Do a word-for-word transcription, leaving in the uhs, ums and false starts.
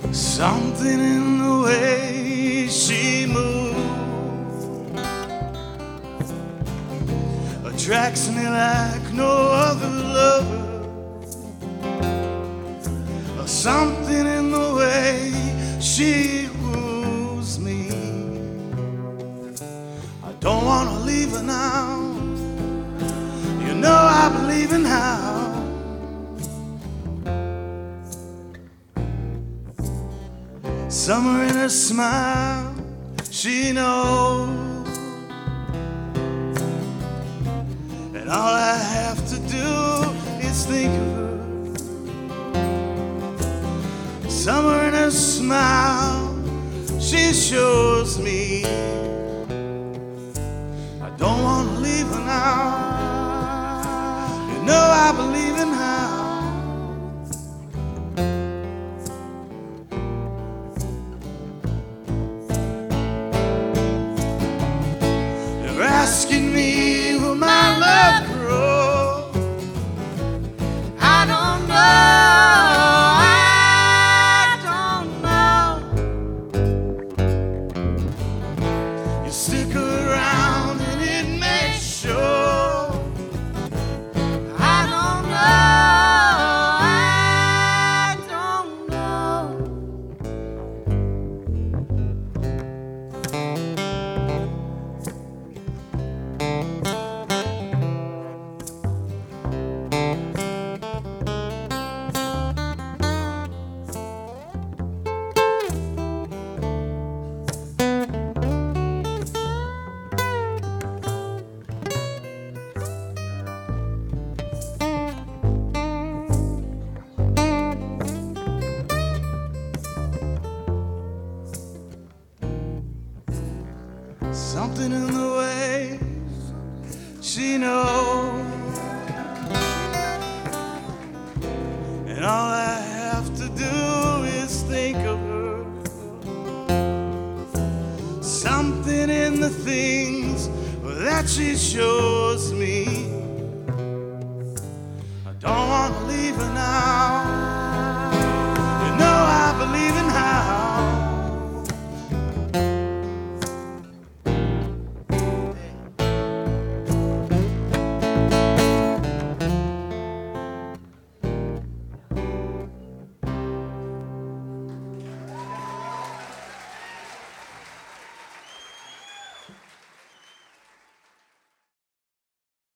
Something in the way she moves attracts me like no other lover. Something in the way she woos me. I don't want to leave her now. You know I believe in how. Summer in her smile, she knows. And all I have to do is think of her. Summer in her smile, she shows me. I don't want to leave her now. You know I believe in how. They're asking me will my love grow. I don't know. Stick around and it may show. I don't know, I don't know. Something in the way she knows. And all I have to do is think of her. Something in the things that she shows me. I don't want to leave her now.